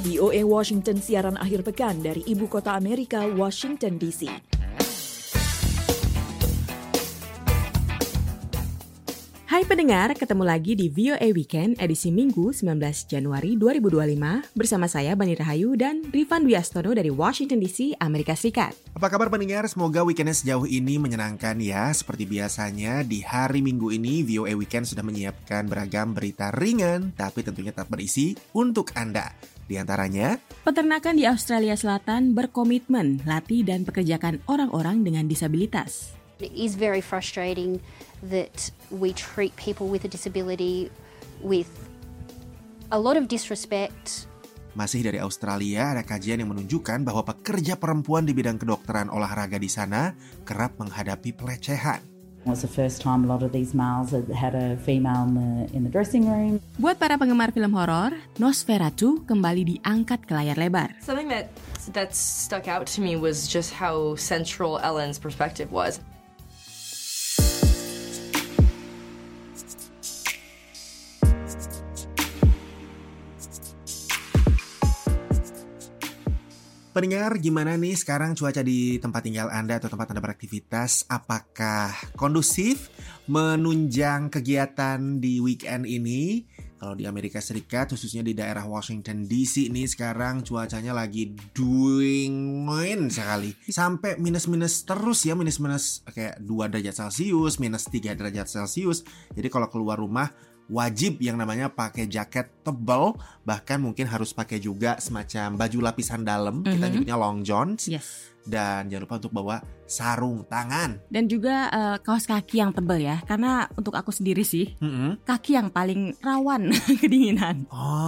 VOA Washington siaran akhir pekan dari Ibu Kota Amerika, Washington DC. Hai pendengar, ketemu lagi di VOA Weekend edisi Minggu 19 Januari 2025 bersama saya Bani Rahayu dan Rifan Dwi Astono dari Washington DC, Amerika Serikat. Apa kabar pendengar? Semoga weekendnya sejauh ini menyenangkan ya. Seperti biasanya di hari Minggu ini VOA Weekend sudah menyiapkan beragam berita ringan tapi tentunya tetap berisi untuk Anda. Di antaranya, peternakan di Australia Selatan berkomitmen latih dan pekerjakan orang-orang dengan disabilitas. It is very frustrating that we treat people with a disability with a lot of disrespect. Masih dari Australia, ada kajian yang menunjukkan bahwa pekerja perempuan di bidang kedokteran olahraga di sana kerap menghadapi pelecehan. It was the first time a lot of these males had a female in the dressing room. Buat para penggemar film horor, Nosferatu kembali diangkat ke layar lebar. Something that stuck out to me was just how central Ellen's perspective was. Pendengar, gimana nih sekarang cuaca di tempat tinggal Anda atau tempat Anda beraktivitas? Apakah kondusif menunjang kegiatan di weekend ini? Kalau di Amerika Serikat, khususnya di daerah Washington DC nih sekarang cuacanya lagi dingin sekali. Sampai minus-minus terus ya, minus-minus kayak 2 derajat Celcius, minus 3 derajat Celcius. Jadi kalau keluar rumah, wajib yang namanya pakai jaket tebal, bahkan mungkin harus pakai juga semacam baju lapisan dalam, kita nyebutnya long johns. Yes. Dan jangan lupa untuk bawa sarung tangan. Dan juga kaos kaki yang tebal ya, karena untuk aku sendiri sih, kaki yang paling rawan kedinginan.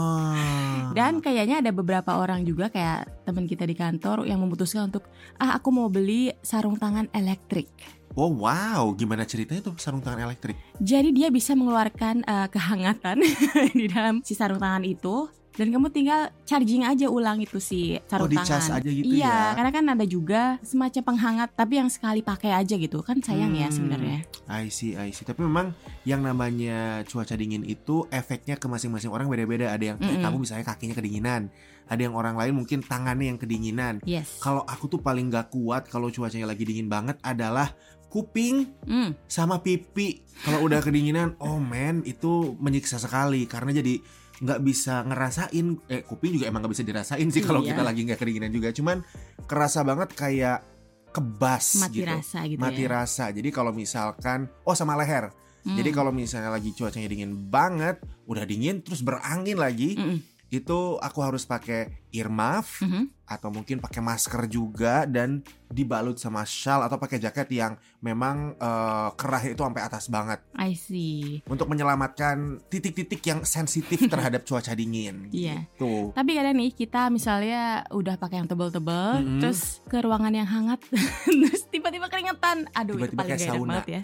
Dan kayaknya ada beberapa orang juga kayak teman kita di kantor yang memutuskan untuk, aku mau beli sarung tangan elektrik. Oh wow, gimana ceritanya tuh sarung tangan elektrik? Jadi dia bisa mengeluarkan kehangatan di dalam si sarung tangan itu. Dan kamu tinggal charging aja ulang itu si sarung tangan. Dicas aja gitu iya, ya? karena kan ada juga semacam penghangat tapi yang sekali pakai aja gitu. Kan sayang ya sebenarnya. I see. Tapi memang yang namanya cuaca dingin itu efeknya ke masing-masing orang beda-beda. Ada yang kamu misalnya kakinya kedinginan, ada yang orang lain mungkin tangannya yang kedinginan. Yes. Kalau aku tuh paling gak kuat kalau cuacanya lagi dingin banget adalah kuping sama pipi. Kalau udah kedinginan, oh man, itu menyiksa sekali karena jadi nggak bisa ngerasain. Kuping juga emang nggak bisa dirasain sih kalau kita lagi nggak kedinginan juga. Cuman kerasa banget kayak kebas mati gitu. Rasa gitu mati ya. rasa. Jadi kalau misalkan, sama leher. Jadi kalau misalnya lagi cuacanya dingin banget, udah dingin terus berangin lagi, itu aku harus pakai earmuff atau mungkin pakai masker juga dan dibalut sama shawl atau pakai jaket yang memang kerah itu sampai atas banget. I see. Untuk menyelamatkan titik-titik yang sensitif terhadap cuaca dingin. Iya. Gitu. Tapi kadang nih kita misalnya udah pakai yang tebal-tebal, terus ke ruangan yang hangat, terus tiba-tiba keringetan. Aduh, Tiba-tiba itu paling kayak gak enak sauna. banget ya.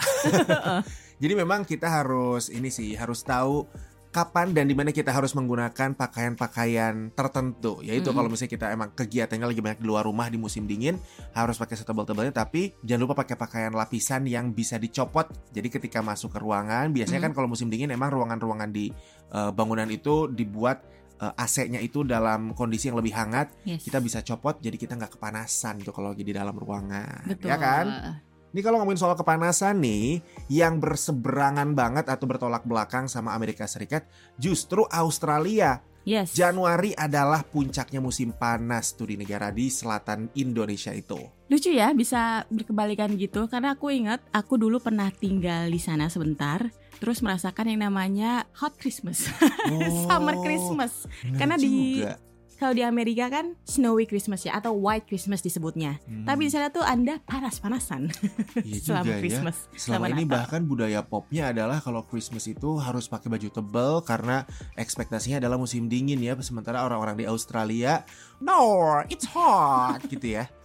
Jadi memang kita harus harus tahu kapan dan di mana kita harus menggunakan pakaian-pakaian tertentu. Yaitu kalau misalnya kita emang kegiatannya lagi banyak di luar rumah di musim dingin, harus pakai setebal-tebalnya, tapi jangan lupa pakai pakaian lapisan yang bisa dicopot. Jadi ketika masuk ke ruangan, biasanya kan kalau musim dingin emang ruangan-ruangan di bangunan itu dibuat AC-nya itu dalam kondisi yang lebih hangat. Yes. Kita bisa copot jadi kita nggak kepanasan gitu kalau lagi di dalam ruangan. Betul. Ya kan? Ini kalau ngomongin soal kepanasan nih, yang berseberangan banget atau bertolak belakang sama Amerika Serikat, justru Australia. Yes. Januari adalah puncaknya musim panas tuh di negara di selatan Indonesia itu. Lucu ya bisa berkebalikan gitu, karena aku ingat aku dulu pernah tinggal di sana sebentar, terus merasakan yang namanya hot Christmas, summer Christmas. Karena kalau di Amerika kan snowy Christmas ya, atau white Christmas disebutnya. Tapi di sana tuh Anda panas-panasan selama juga Christmas. Ya. Selama ini Natal. bahkan budaya popnya adalah kalau Christmas itu harus pakai baju tebal karena ekspektasinya adalah musim dingin ya. Sementara orang-orang di Australia, no, it's hot gitu ya.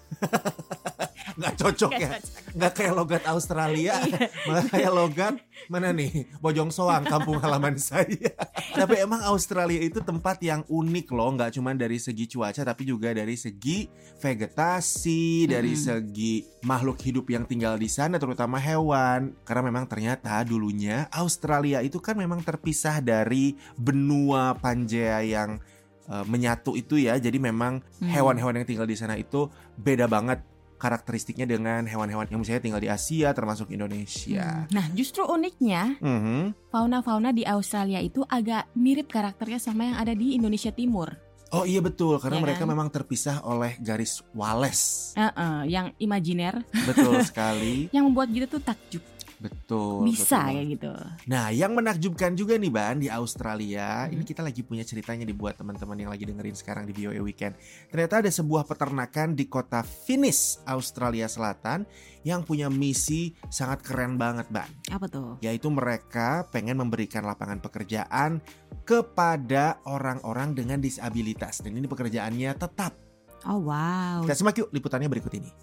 Nggak cocok ya. Nggak kayak logat Australia, malah kayak logat mana nih, Bojong Soang, kampung halaman saya. Tapi emang Australia itu tempat yang unik loh, nggak cuma dari segi cuaca tapi juga dari segi vegetasi, dari segi makhluk hidup yang tinggal di sana, terutama hewan. Karena memang ternyata dulunya Australia itu kan memang terpisah dari benua Pangaea yang menyatu itu ya. Jadi memang hewan-hewan yang tinggal di sana itu beda banget karakteristiknya dengan hewan-hewan yang misalnya tinggal di Asia termasuk Indonesia. Nah, justru uniknya fauna-fauna di Australia itu agak mirip karakternya sama yang ada di Indonesia Timur. Oh iya betul, karena Ya mereka kan? memang terpisah oleh garis Wallace. Yang imajiner, Betul sekali. yang membuat kita tuh takjub. Betul. Bisa betul. kayak gitu. Nah, yang menakjubkan juga nih Ban di Australia, ini kita lagi punya ceritanya dibuat teman-teman yang lagi dengerin sekarang di VOA Weekend. Ternyata ada sebuah peternakan di kota Finniss, Australia Selatan yang punya misi sangat keren banget, Ban. Apa tuh? Yaitu mereka pengen memberikan lapangan pekerjaan kepada orang-orang dengan disabilitas. Dan ini pekerjaannya tetap. Oh wow. Kita simak yuk liputannya berikut ini.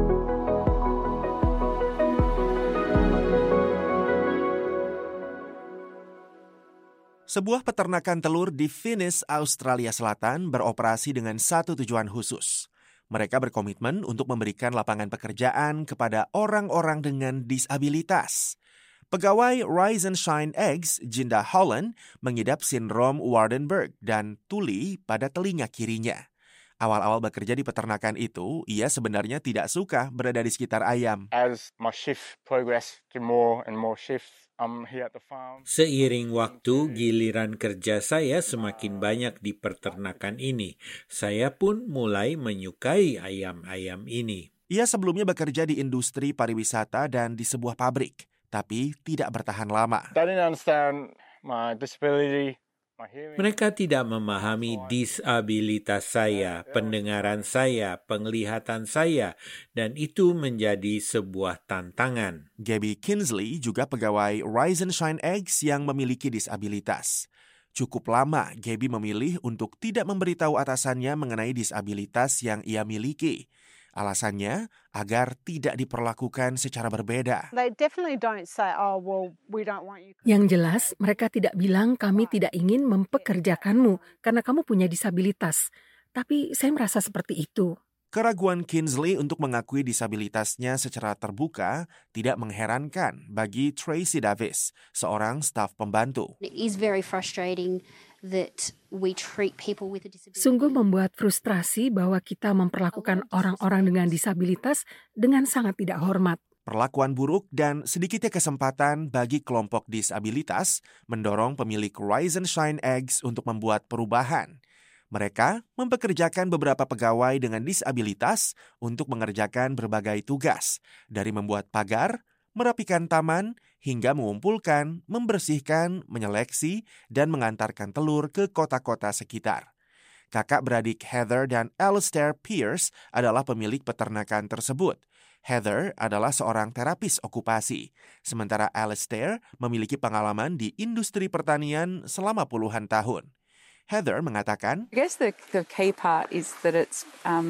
Sebuah peternakan telur di Finniss, Australia Selatan beroperasi dengan satu tujuan khusus. Mereka berkomitmen untuk memberikan lapangan pekerjaan kepada orang-orang dengan disabilitas. Pegawai Rise and Shine Eggs, Jinda Holland, mengidap sindrom Waardenburg dan tuli pada telinga kirinya. Awal-awal bekerja di peternakan itu, ia sebenarnya tidak suka berada di sekitar ayam. As my shift progressed to more and more shifts, I'm here at the farm. Seiring waktu, giliran kerja saya semakin banyak di peternakan ini. Saya pun mulai menyukai ayam-ayam ini. Ia sebelumnya bekerja di industri pariwisata dan di sebuah pabrik, tapi tidak bertahan lama. They didn't understand my disability, my hearing. Mereka tidak memahami disabilitas saya, pendengaran saya, penglihatan saya, dan itu menjadi sebuah tantangan. Gabby Kinsley juga pegawai Rise and Shine Eggs yang memiliki disabilitas. Cukup lama Gabby memilih untuk tidak memberitahu atasannya mengenai disabilitas yang ia miliki. Alasannya agar tidak diperlakukan secara berbeda. They definitely don't say, oh, well, we don't want you. Yang jelas, mereka tidak bilang kami tidak ingin mempekerjakanmu karena kamu punya disabilitas. Tapi saya merasa seperti itu. Keraguan Kinsley untuk mengakui disabilitasnya secara terbuka tidak mengherankan bagi Tracy Davis, seorang staf pembantu. It is very frustrating that we treat people with a disability. Sungguh membuat frustrasi bahwa kita memperlakukan orang-orang dengan disabilitas dengan sangat tidak hormat. Perlakuan buruk dan sedikitnya kesempatan bagi kelompok disabilitas mendorong pemilik Rise and Shine Eggs untuk membuat perubahan. Mereka mempekerjakan beberapa pegawai dengan disabilitas untuk mengerjakan berbagai tugas, dari membuat pagar, merapikan taman, hingga mengumpulkan, membersihkan, menyeleksi, dan mengantarkan telur ke kota-kota sekitar. Kakak beradik Heather dan Alistair Pierce adalah pemilik peternakan tersebut. Heather adalah seorang terapis okupasi, sementara Alistair memiliki pengalaman di industri pertanian selama puluhan tahun. Heather mengatakan, I guess the key part is that it's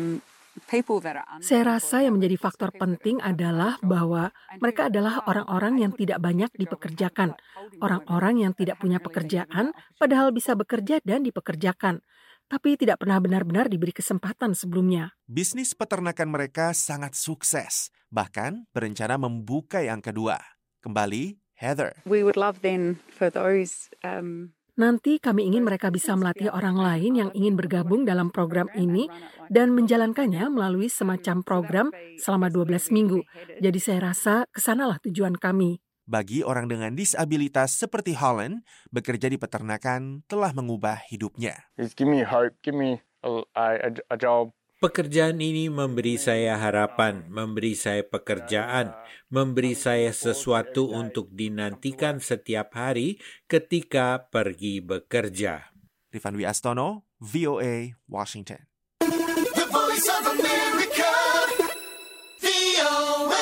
people that are Saya rasa yang menjadi faktor penting adalah bahwa mereka adalah orang-orang yang tidak banyak dipekerjakan. Orang-orang yang tidak punya pekerjaan, padahal bisa bekerja dan dipekerjakan. Tapi tidak pernah benar-benar diberi kesempatan sebelumnya. bisnis peternakan mereka sangat sukses, bahkan berencana membuka yang kedua. Kembali, Heather. we would love then for those Nanti kami ingin mereka bisa melatih orang lain yang ingin bergabung dalam program ini dan menjalankannya melalui semacam program selama 12 minggu. Jadi saya rasa kesanalah tujuan kami. Bagi orang dengan disabilitas seperti Holland, bekerja di peternakan telah mengubah hidupnya. It's give me hope, give me a job. Pekerjaan ini memberi saya harapan, memberi saya pekerjaan, memberi saya sesuatu untuk dinantikan setiap hari ketika pergi bekerja. Rifan Dwi Astono, VOA, Washington. The Voice of America, VOA.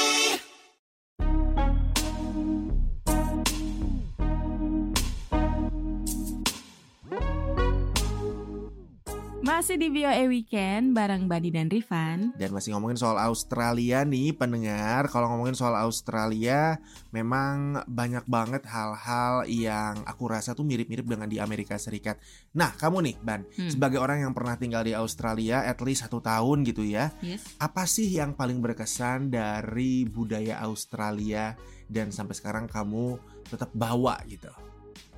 Masih di VOA Weekend bareng Badi dan Rifan. Dan masih ngomongin soal Australia nih pendengar. Kalau ngomongin soal Australia, memang banyak banget hal-hal yang aku rasa tuh mirip-mirip dengan di Amerika Serikat. Nah kamu nih Ban, sebagai orang yang pernah tinggal di Australia at least 1 tahun gitu ya. Yes. Apa sih yang paling berkesan dari budaya Australia dan sampai sekarang kamu tetap bawa gitu?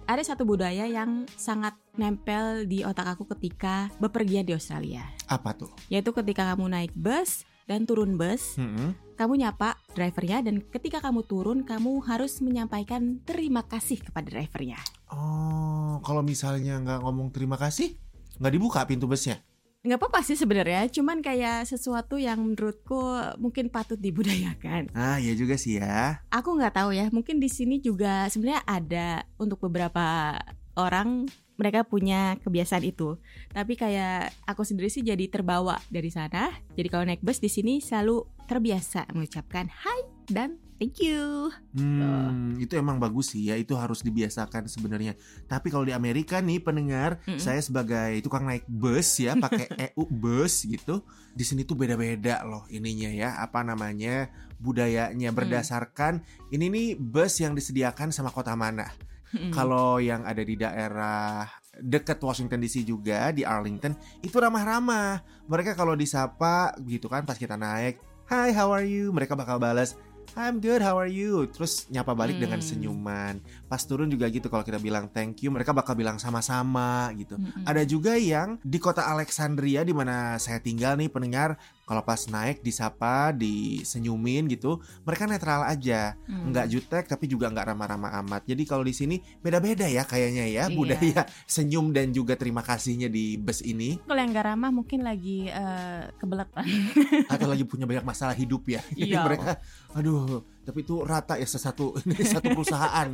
ada satu budaya yang sangat nempel di otak aku ketika bepergian di Australia. Apa tuh? Yaitu ketika kamu naik bus dan turun bus, kamu nyapa drivernya, dan ketika kamu turun, kamu harus menyampaikan terima kasih kepada drivernya. Oh, kalau misalnya nggak ngomong terima kasih, nggak dibuka pintu busnya? Nggak apa-apa sih sebenarnya, cuman kayak sesuatu yang menurutku mungkin patut dibudayakan. Ah, iya juga sih ya. Aku nggak tahu ya, mungkin di sini juga sebenarnya ada untuk beberapa orang, mereka punya kebiasaan itu. Tapi kayak aku sendiri sih jadi terbawa dari sana. Jadi kalau naik bus di sini selalu terbiasa mengucapkan hi dan thank you. Itu emang bagus sih ya, itu harus dibiasakan sebenarnya. Tapi kalau di Amerika nih pendengar, saya sebagai tukang naik bus ya, pakai EU bus gitu. Di sini tuh beda-beda loh ininya ya, apa namanya, budayanya berdasarkan ini nih bus yang disediakan sama kota mana. Kalau yang ada di daerah dekat Washington DC juga, di Arlington, itu ramah-ramah. Mereka kalau disapa gitu kan pas kita naik, "Hi, how are you?" Mereka bakal balas, "I'm good, how are you?" Terus nyapa balik dengan senyuman. Pas turun juga gitu, kalau kita bilang thank you, mereka bakal bilang sama-sama gitu. Ada juga yang di kota Alexandria di mana saya tinggal nih pendengar, kalau pas naik disapa, disenyumin gitu, mereka netral aja, nggak jutek tapi juga nggak ramah-ramah amat. Jadi kalau di sini beda-beda ya kayaknya ya, budaya senyum dan juga terima kasihnya di bus ini. Kalau yang nggak ramah mungkin lagi kebelet atau lagi punya banyak masalah hidup ya. Iya. Mereka, aduh, tapi itu rata ya satu perusahaan.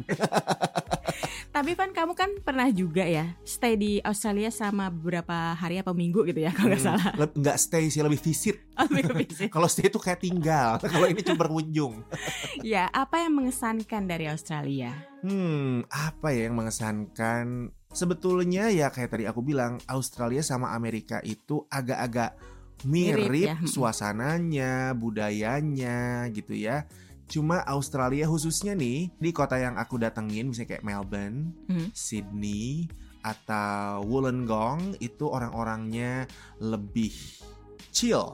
Tapi Van, kamu kan pernah juga ya stay di Australia selama beberapa hari apa minggu gitu ya kalau nggak salah. Nggak stay sih, lebih visit. Kalau stay itu kayak tinggal. Kalau ini cuma berkunjung. Ya, apa yang mengesankan dari Australia? Apa ya yang mengesankan? Sebetulnya ya kayak tadi aku bilang, Australia sama Amerika itu agak-agak mirip ya. Suasananya, budayanya gitu ya. Cuma Australia khususnya nih, di kota yang aku datengin, misalnya kayak Melbourne, Sydney, atau Wollongong, itu orang-orangnya lebih chill.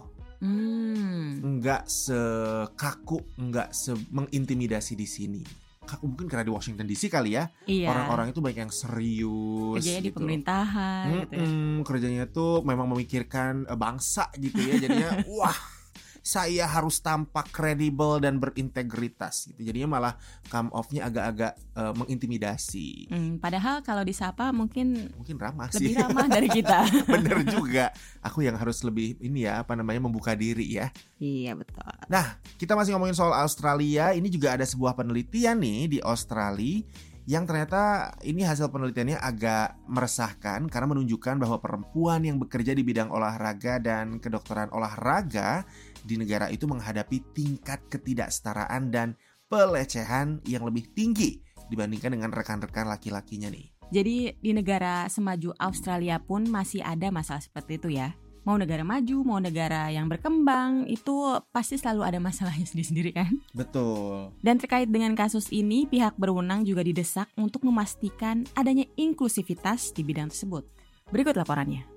Nggak sekaku, nggak mengintimidasi di sini. Kaku mungkin karena di Washington DC kali ya. Iya. Orang-orang itu banyak yang serius. Kerjanya gitu. Di pemerintahan gitu ya. Kerjanya tuh memang memikirkan bangsa gitu ya. Jadinya wah, saya harus tampak kredibel dan berintegritas gitu. Jadinya malah come off-nya agak-agak mengintimidasi. Padahal kalau disapa mungkin ramah sih. Lebih ramah dari kita. Bener juga. Aku yang harus lebih membuka diri ya. Iya, betul. Nah, kita masih ngomongin soal Australia. Ini juga ada sebuah penelitian nih di Australia yang ternyata ini hasil penelitiannya agak meresahkan karena menunjukkan bahwa perempuan yang bekerja di bidang olahraga dan kedokteran olahraga di negara itu menghadapi tingkat ketidaksetaraan dan pelecehan yang lebih tinggi dibandingkan dengan rekan-rekan laki-lakinya nih. Jadi di negara semaju Australia pun masih ada masalah seperti itu ya. Mau negara maju, mau negara yang berkembang, itu pasti selalu ada masalahnya sendiri-sendiri kan? Betul. Dan terkait dengan kasus ini, pihak berwenang juga didesak untuk memastikan adanya inklusivitas di bidang tersebut. Berikut laporannya.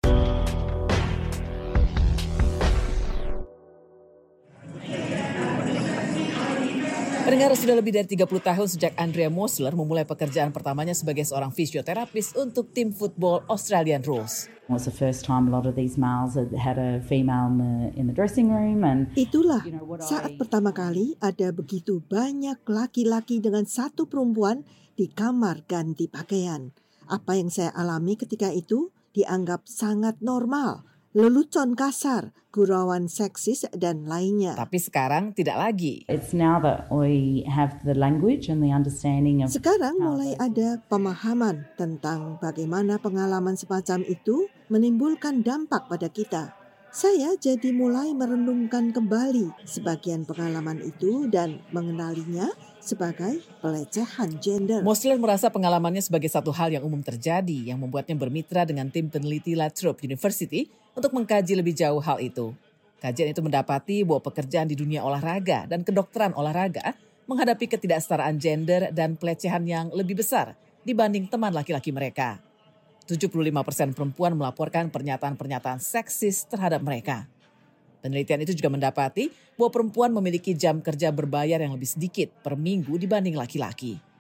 Pendengar, sudah lebih dari 30 tahun sejak Andrea Mosler memulai pekerjaan pertamanya sebagai seorang fisioterapis untuk tim football Australian Rules. It was the first time a lot of these males had a female in the dressing room and itulah saat pertama kali ada begitu banyak laki-laki dengan satu perempuan di kamar ganti pakaian. Apa yang saya alami ketika itu dianggap sangat normal. Lelucon kasar, gurauan seksis dan lainnya. Tapi sekarang tidak lagi. It's now that we have the language and the understanding of. Sekarang mulai ada pemahaman tentang bagaimana pengalaman semacam itu menimbulkan dampak pada kita. Saya jadi mulai merenungkan kembali sebagian pengalaman itu dan mengenalinya sebagai pelecehan gender. Mosler merasa pengalamannya sebagai satu hal yang umum terjadi yang membuatnya bermitra dengan tim peneliti La Trobe University untuk mengkaji lebih jauh hal itu. Kajian itu mendapati bahwa pekerjaan di dunia olahraga dan kedokteran olahraga menghadapi ketidaksetaraan gender dan pelecehan yang lebih besar dibanding teman laki-laki mereka. 75% perempuan melaporkan pernyataan-pernyataan seksis terhadap mereka. Penelitian itu juga mendapati bahwa perempuan memiliki jam kerja berbayar yang lebih sedikit per minggu dibanding laki-laki.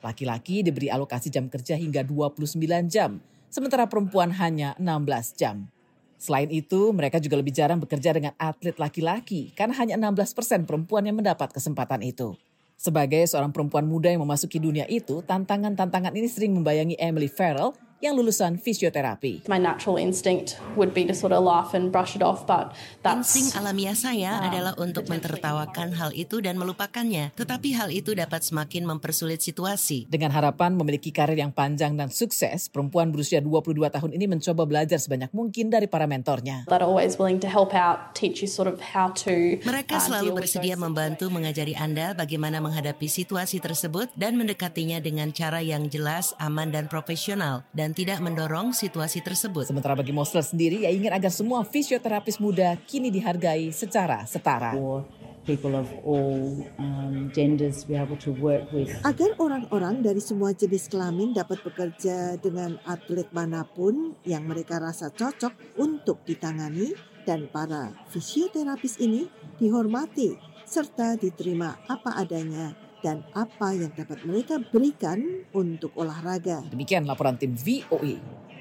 Laki-laki diberi alokasi jam kerja hingga 29 jam, sementara perempuan hanya 16 jam. Selain itu, mereka juga lebih jarang bekerja dengan atlet laki-laki karena hanya 16% perempuan yang mendapat kesempatan itu. Sebagai seorang perempuan muda yang memasuki dunia itu, tantangan-tantangan ini sering membayangi Emily Farrell yang lulusan fisioterapi. My natural instinct would be to sort of laugh and brush it off, but that's insting alamiah saya adalah untuk mentertawakan hal itu dan melupakannya. Tetapi hal itu dapat semakin mempersulit situasi. Dengan harapan memiliki karir yang panjang dan sukses, perempuan berusia 22 tahun ini mencoba belajar sebanyak mungkin dari para mentornya. that are always willing to help out, teach you sort of how to. Mereka selalu deal with bersedia those membantu mengajari Anda bagaimana menghadapi situasi tersebut dan mendekatinya dengan cara yang jelas, aman dan profesional dan tidak mendorong situasi tersebut. Sementara bagi Mosler sendiri, ia ingin agar semua fisioterapis muda kini dihargai secara setara. People of all genders be able to work with. Agar orang-orang dari semua jenis kelamin dapat bekerja dengan atlet manapun yang mereka rasa cocok untuk ditangani, dan para fisioterapis ini dihormati serta diterima apa adanya dan apa yang dapat mereka berikan untuk olahraga. Demikian laporan tim VOA.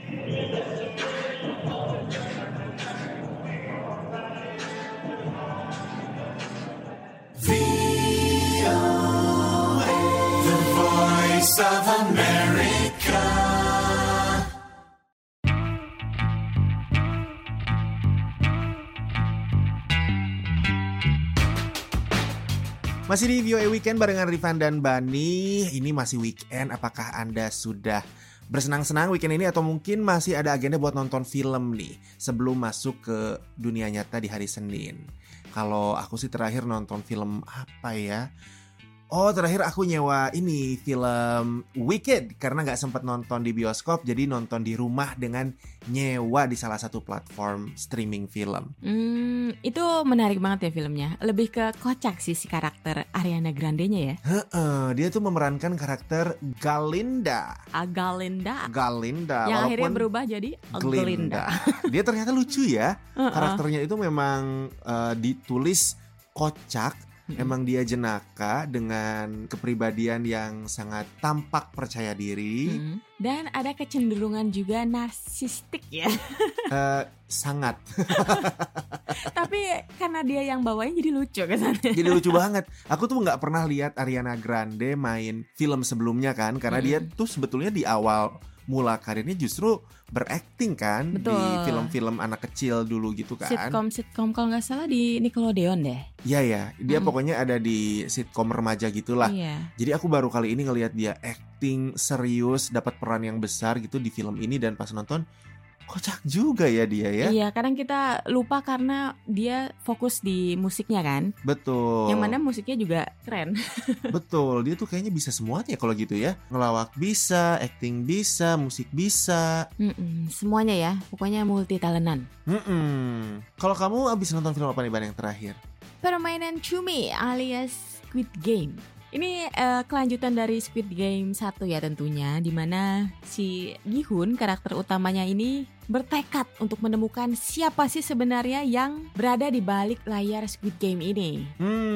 The Voice of America. Masih di VOA Weekend barengan Rifan dan Bani. Ini masih weekend, apakah Anda sudah bersenang-senang weekend ini atau mungkin masih ada agenda buat nonton film nih sebelum masuk ke dunia nyata di hari Senin? Kalau aku sih terakhir nonton film apa ya? Oh, terakhir aku nyewa ini film Wicked karena gak sempat nonton di bioskop, jadi nonton di rumah dengan nyewa di salah satu platform streaming film. Itu menarik banget ya filmnya. Lebih ke kocak sih si karakter Ariana Grande-nya ya. Dia tuh memerankan karakter Galinda. Galinda. Walaupun Yang akhirnya berubah jadi Glinda. Dia ternyata lucu ya. Karakternya itu memang ditulis kocak. Emang dia jenaka dengan kepribadian yang sangat tampak percaya diri. Dan ada kecenderungan juga narsistik ya. Sangat. Tapi karena dia yang bawain jadi lucu kesannya. Jadi lucu banget. Aku tuh gak pernah lihat Ariana Grande main film sebelumnya kan. Karena dia tuh sebetulnya di awal mula karirnya justru berakting kan. Betul. Di film-film anak kecil dulu gitu kan. Sitcom kalau nggak salah di Nickelodeon deh. Iya ya, dia pokoknya ada di sitcom remaja gitulah. Iya. Jadi aku baru kali ini ngelihat dia acting serius, dapat peran yang besar gitu di film ini, dan pas nonton kocak juga ya dia ya. Iya, kadang kita lupa karena dia fokus di musiknya kan. Betul. Yang mana musiknya juga keren. Betul, dia tuh kayaknya bisa semuanya kalau gitu ya. Ngelawak bisa, acting bisa, musik bisa. Semuanya ya, pokoknya multi talentan. Kalau kamu abis nonton film apa nih Ban yang terakhir? Permainan Cumi alias Squid Game. Ini kelanjutan dari Squid Game 1 ya tentunya, dimana si Gi-hun karakter utamanya ini bertekad untuk menemukan siapa sih sebenarnya yang berada di balik layar Squid Game ini.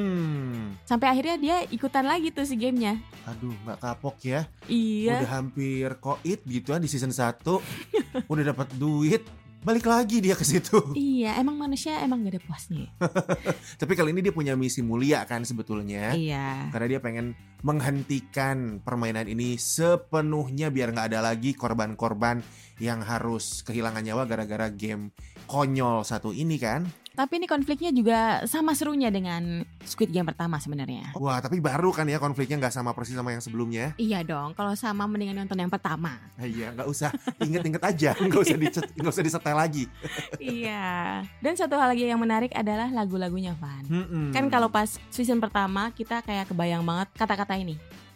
Sampai akhirnya dia ikutan lagi tuh si gamenya. Aduh, gak kapok ya. Iya. Udah hampir koit gitu kan di season 1. Udah dapat duit, balik lagi dia ke situ. Iya, emang manusia emang gak ada puasnya. Tapi kali ini dia punya misi mulia kan sebetulnya. Iya. Karena dia pengen menghentikan permainan ini sepenuhnya biar gak ada lagi korban-korban yang harus kehilangan nyawa gara-gara game konyol satu ini kan. Tapi ini konfliknya juga sama serunya dengan Squid Game pertama sebenarnya. Wah, tapi baru kan ya konfliknya gak sama persis sama yang sebelumnya. Iya dong, kalau sama mendingan nonton yang pertama. Iya, gak usah inget-inget aja, gak usah disetel lagi. Iya. Dan satu hal lagi yang menarik adalah lagu-lagunya, Van. Kan kalau pas season pertama kita kayak kebayang banget kata-kata ini.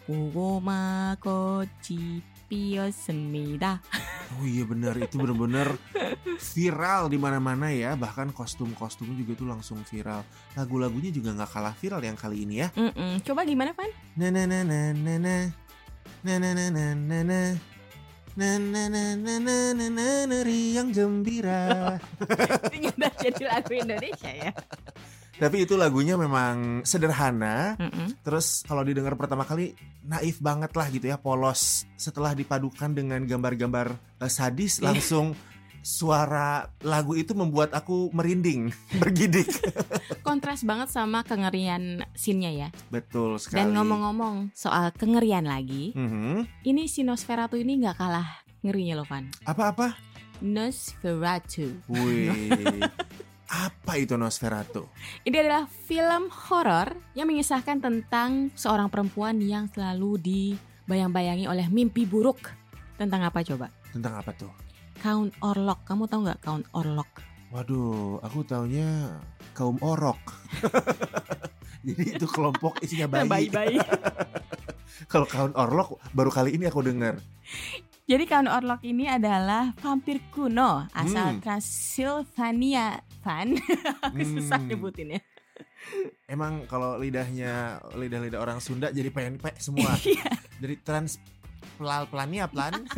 Kugoma kochi piosmida. Oh iya benar, itu benar-benar viral di mana-mana ya. Bahkan kostum-kostumnya juga tuh langsung viral. Lagu-lagunya juga nggak kalah viral yang kali ini ya. Coba gimana, Van? Na na na na na na na na na na na na na na na na na na na na riang gembira. Ternyata jadi lagu Indonesia ya. Tapi itu lagunya memang sederhana. Terus kalau didengar pertama kali naif banget lah gitu ya, polos. Setelah dipadukan dengan gambar-gambar sadis, langsung suara lagu itu membuat aku merinding, bergidik. Kontras banget sama kengerian scene-nya ya. Betul sekali. Dan ngomong-ngomong soal kengerian lagi, ini si Nosferatu ini nggak kalah ngerinya loh, Van. Apa-apa? Nosferatu. Wih, apa itu Nosferatu? Ini adalah film horor yang mengisahkan tentang seorang perempuan yang selalu dibayang-bayangi oleh mimpi buruk. Tentang apa coba? Tentang apa tuh? Count Orlok. Kamu tahu nggak Count Orlok? Waduh, aku taunya kaum orok. Jadi itu kelompok isinya bayi. Bayi-bayi. Kalau Count Orlok baru kali ini aku dengar. Jadi Count Orlok ini adalah vampir kuno asal Transylvania, Van. Susah nyebutinnya. Emang kalau lidah orang Sunda jadi pengen semua. Jadi pelan.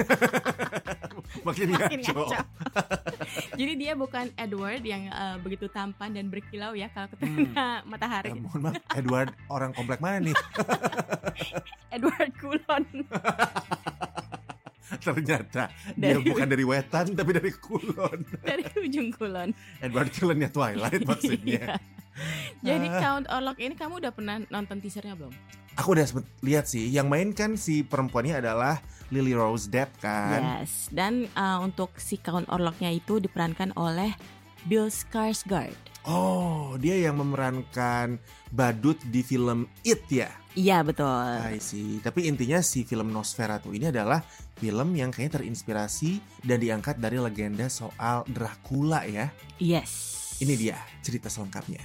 Makin ngaco. Jadi dia bukan Edward yang begitu tampan dan berkilau ya kalau kena matahari. Mohon maaf, Edward orang komplek mana nih? Edward Kulon. Ternyata dia bukan dari Wetan tapi dari Kulon. Dari ujung Kulon. Edward Cullennya Twilight maksudnya. Jadi Count Orlok ini kamu udah pernah nonton teasernya belum? Aku udah sempet lihat sih. Yang main kan si perempuannya adalah Lily Rose Depp kan. Yes. Dan untuk si Count Orloknya itu diperankan oleh Bill Skarsgård. Oh, dia yang memerankan badut di film It ya? Iya, betul. I see. Tapi intinya si film Nosferatu ini adalah film yang kayaknya terinspirasi dan diangkat dari legenda soal Dracula ya. Yes. Ini dia cerita selengkapnya.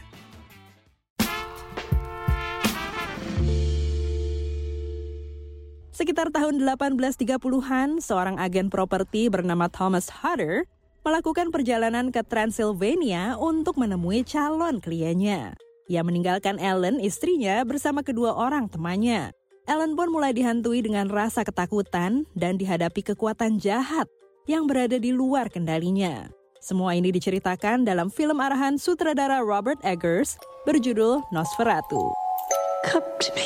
Sekitar tahun 1830-an, seorang agen properti bernama Thomas Hutter melakukan perjalanan ke Transylvania untuk menemui calon kliennya. Ia meninggalkan Ellen, istrinya, bersama kedua orang temannya. Ellen pun mulai dihantui dengan rasa ketakutan dan dihadapi kekuatan jahat yang berada di luar kendalinya. Semua ini diceritakan dalam film arahan sutradara Robert Eggers berjudul Nosferatu. Come to me.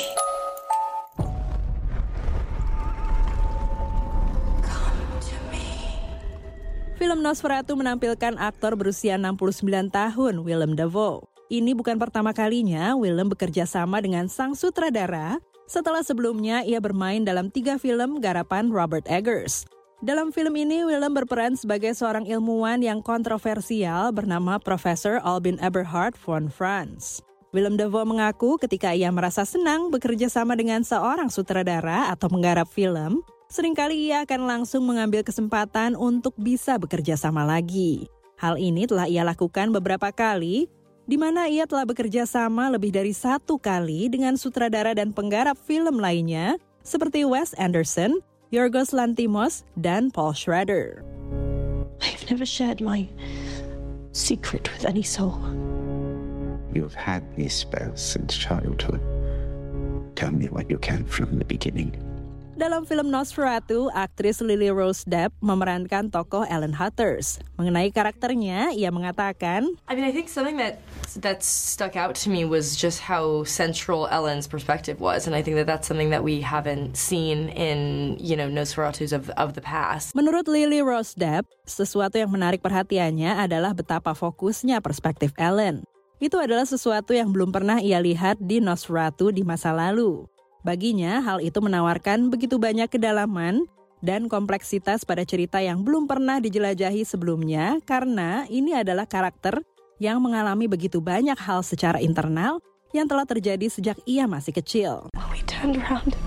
Film Nosferatu menampilkan aktor berusia 69 tahun, Willem Dafoe. Ini bukan pertama kalinya Willem bekerja sama dengan sang sutradara, setelah sebelumnya ia bermain dalam 3 film garapan Robert Eggers. Dalam film ini, Willem berperan sebagai seorang ilmuwan yang kontroversial bernama Profesor Albin Eberhard von Franz. Willem Dafoe mengaku ketika ia merasa senang bekerja sama dengan seorang sutradara atau penggarap film, seringkali ia akan langsung mengambil kesempatan untuk bisa bekerja sama lagi. Hal ini telah ia lakukan beberapa kali, di mana ia telah bekerja sama lebih dari 1 kali dengan sutradara dan penggarap film lainnya, seperti Wes Anderson, Yorgos Lanthimos, dan Paul Schrader. I've never shared my secret with any soul. You've had these spells since childhood. Tell me what you can from the beginning. Dalam film Nosferatu, aktris Lily Rose Depp memerankan tokoh Ellen Hutters. Mengenai karakternya, ia mengatakan, I think something that stuck out to me was just how central Ellen's perspective was, and I think that's something that we haven't seen in, Nosferatus of the past. Menurut Lily Rose Depp, sesuatu yang menarik perhatiannya adalah betapa fokusnya perspektif Ellen. Itu adalah sesuatu yang belum pernah ia lihat di Nosferatu di masa lalu. Baginya, hal itu menawarkan begitu banyak kedalaman dan kompleksitas pada cerita yang belum pernah dijelajahi sebelumnya karena ini adalah karakter yang mengalami begitu banyak hal secara internal yang telah terjadi sejak ia masih kecil. We turned around.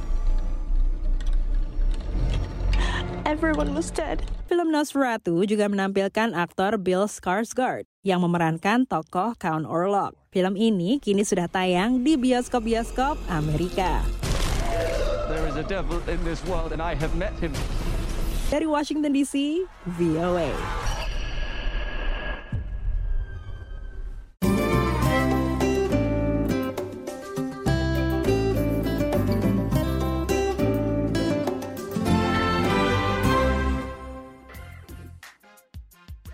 Everyone was dead. Film Nosferatu juga menampilkan aktor Bill Skarsgård yang memerankan tokoh Count Orlok. Film ini kini sudah tayang di bioskop-bioskop Amerika. There is a devil in this world and I have met him. Dari Washington DC, VOA.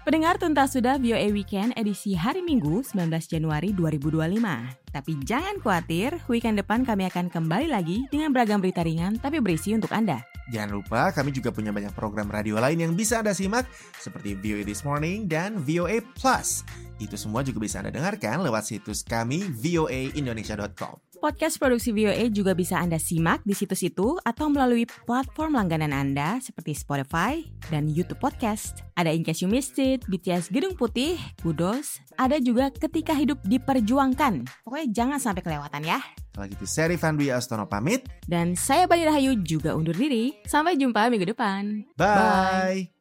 Pendengar, tuntas sudah VOA Weekend edisi hari Minggu 19 Januari 2025. Tapi jangan khawatir, weekend depan kami akan kembali lagi dengan beragam berita ringan tapi berisi untuk Anda. Jangan lupa kami juga punya banyak program radio lain yang bisa Anda simak seperti VOA This Morning dan VOA Plus. Itu semua juga bisa Anda dengarkan lewat situs kami voaindonesia.com. Podcast produksi VOA juga bisa Anda simak di situs itu atau melalui platform langganan Anda seperti Spotify dan YouTube Podcast. Ada In Case You Missed It, BTS Gedung Putih, Kudos, ada juga Ketika Hidup Diperjuangkan. Pokoknya jangan sampai kelewatan ya. Kalau gitu, saya Rifan Dwi Astono pamit. Dan saya Bani Rahayu juga undur diri. Sampai jumpa minggu depan. Bye.